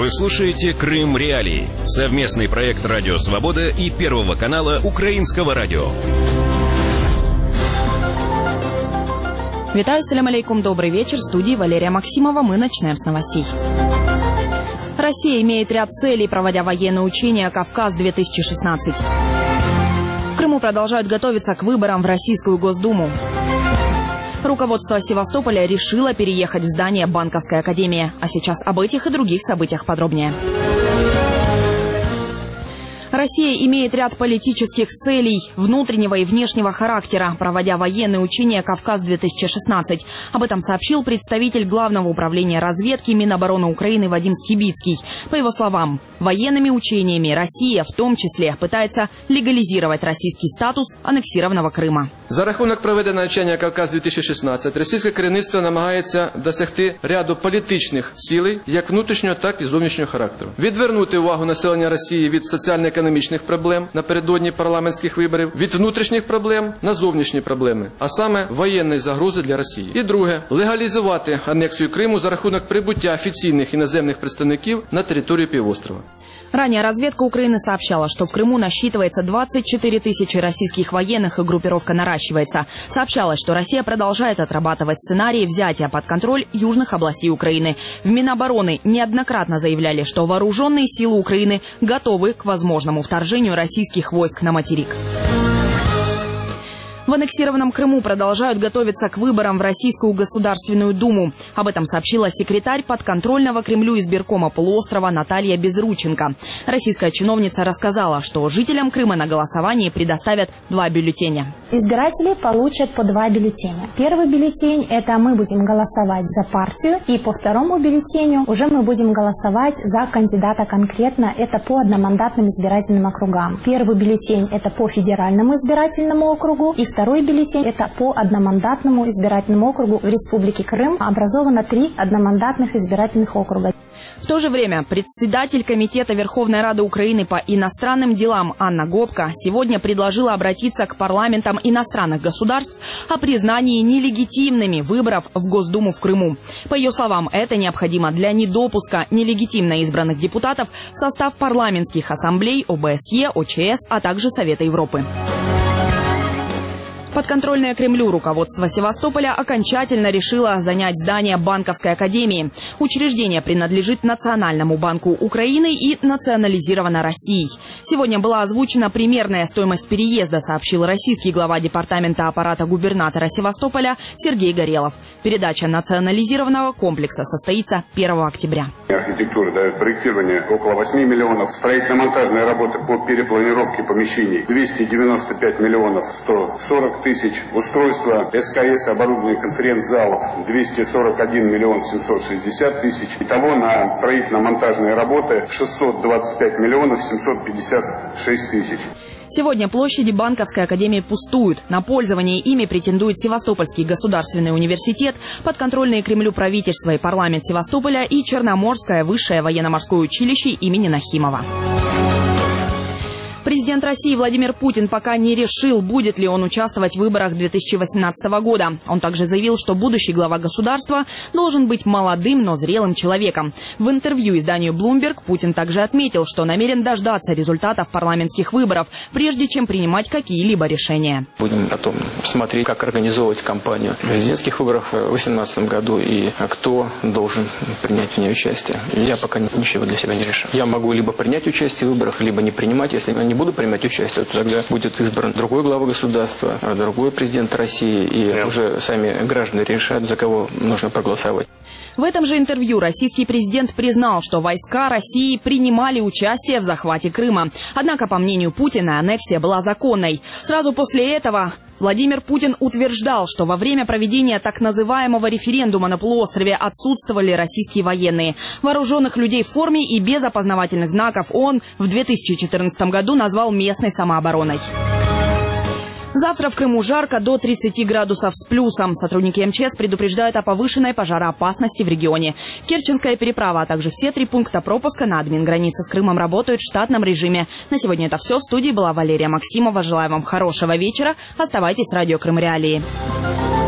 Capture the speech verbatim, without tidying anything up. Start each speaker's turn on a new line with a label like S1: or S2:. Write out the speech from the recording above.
S1: Вы слушаете «Крым Реалии» — совместный проект «Радио Свобода» и Первого канала Украинского радио.
S2: Витаю, салям алейкум, добрый вечер. В студии Валерия Максимова. Мы начинаем с новостей. Россия имеет ряд целей, проводя военные учения «Кавказ-две тысячи шестнадцать». В Крыму продолжают готовиться к выборам в Российскую Госдуму. Руководство Севастополя решило переехать в здание Банковской академии. А сейчас об этих и других событиях подробнее. Россия имеет ряд политических целей внутреннего и внешнего характера, проводя военные учения «Кавказ-две тысячи шестнадцать». Об этом сообщил представитель Главного управления разведки Минобороны Украины Вадим Скибицкий. По его словам, военными учениями Россия в том числе пытается легализировать российский статус аннексированного Крыма.
S3: За рахунок проведення навчання «Кавказ-две тысячи шестнадцать» російське керівництво намагається досягти ряду політичних цілей, як внутрішнього, так і зовнішнього характеру. Відвернути увагу населення Росії від соціально-економічних проблем напередодні парламентських виборів, від внутрішніх проблем на зовнішні проблеми, а саме воєнної загрози для Росії. І друге, легалізувати анексію Криму за рахунок прибуття офіційних іноземних представників на територію півострова.
S2: Ранее разведка Украины сообщала, что в Крыму насчитывается двадцать четыре тысячи российских военных, и группировка наращивается. Сообщалось, что Россия продолжает отрабатывать сценарии взятия под контроль южных областей Украины. В Минобороны неоднократно заявляли, что вооруженные силы Украины готовы к возможному вторжению российских войск на материк. В аннексированном Крыму продолжают готовиться к выборам в Российскую Государственную Думу. Об этом сообщила секретарь подконтрольного Кремлю избиркома полуострова Наталья Безрученко. Российская чиновница рассказала, что жителям Крыма на голосовании предоставят два бюллетеня.
S4: Избиратели получат по два бюллетеня. Первый бюллетень – это мы будем голосовать за партию, и по второму бюллетеню уже мы будем голосовать за кандидата конкретно, это по одномандатным избирательным округам. Первый бюллетень – это по федеральному избирательному округу, и второй бюллетень – это по одномандатному избирательному округу. В Республике Крым образовано три одномандатных избирательных округа.
S2: В то же время председатель Комитета Верховной Рады Украины по иностранным делам Анна Гопко сегодня предложила обратиться к парламентам иностранных государств о признании нелегитимными выборов в Госдуму в Крыму. По ее словам, это необходимо для недопуска нелегитимно избранных депутатов в состав парламентских ассамблей ОБСЕ, ОЧС, а также Совета Европы. Подконтрольное Кремлю руководство Севастополя окончательно решило занять здание Банковской академии. Учреждение принадлежит Национальному банку Украины и национализировано Россией. Сегодня была озвучена примерная стоимость переезда, сообщил российский глава департамента аппарата губернатора Севастополя Сергей Горелов. Передача национализированного комплекса состоится первого октября.
S5: Архитектура дает проектирование около восьми миллионов. Строительно-монтажные работы по перепланировке помещений двести девяносто пять миллионов сто сорок тысяч. Устройство СКС, оборудование конференц-залов двести сорок один миллион семьсот шестьдесят тысяч. Итого на строительно-монтажные работы шестьсот двадцать пять миллионов семьсот пятьдесят шесть тысяч.
S2: Сегодня площади Банковской академии пустуют. На пользование ими претендует Севастопольский государственный университет, подконтрольные Кремлю правительство и парламент Севастополя и Черноморское высшее военно-морское училище имени Нахимова. Президент России Владимир Путин пока не решил, будет ли он участвовать в выборах две тысячи восемнадцатого года. Он также заявил, что будущий глава государства должен быть молодым, но зрелым человеком. В интервью изданию Bloomberg Путин также отметил, что намерен дождаться результатов парламентских выборов, прежде чем принимать какие-либо решения.
S6: Будем потом смотреть, как организовывать кампанию президентских выборов в две тысячи восемнадцатом году и кто должен принять в ней участие. Я пока ничего для себя не решил. Я могу либо принять участие в выборах, либо не принимать, если не буду принимать участие, то тогда будет избран другой глава государства, другой президент России, и yeah. уже сами граждане решат, за кого нужно проголосовать.
S2: В этом же интервью российский президент признал, что войска России принимали участие в захвате Крыма. Однако, по мнению Путина, аннексия была законной. Сразу после этого Владимир Путин утверждал, что во время проведения так называемого референдума на полуострове отсутствовали российские военные. Вооруженных людей в форме и без опознавательных знаков он в две тысячи четырнадцатом году назвал местной самообороной. Завтра в Крыму жарко до тридцати градусов с плюсом. Сотрудники эм че эс предупреждают о повышенной пожароопасности в регионе. Керченская переправа, а также все три пункта пропуска на админгранице с Крымом работают в штатном режиме. На сегодня это все. В студии была Валерия Максимова. Желаю вам хорошего вечера. Оставайтесь с радио Крым Реалии.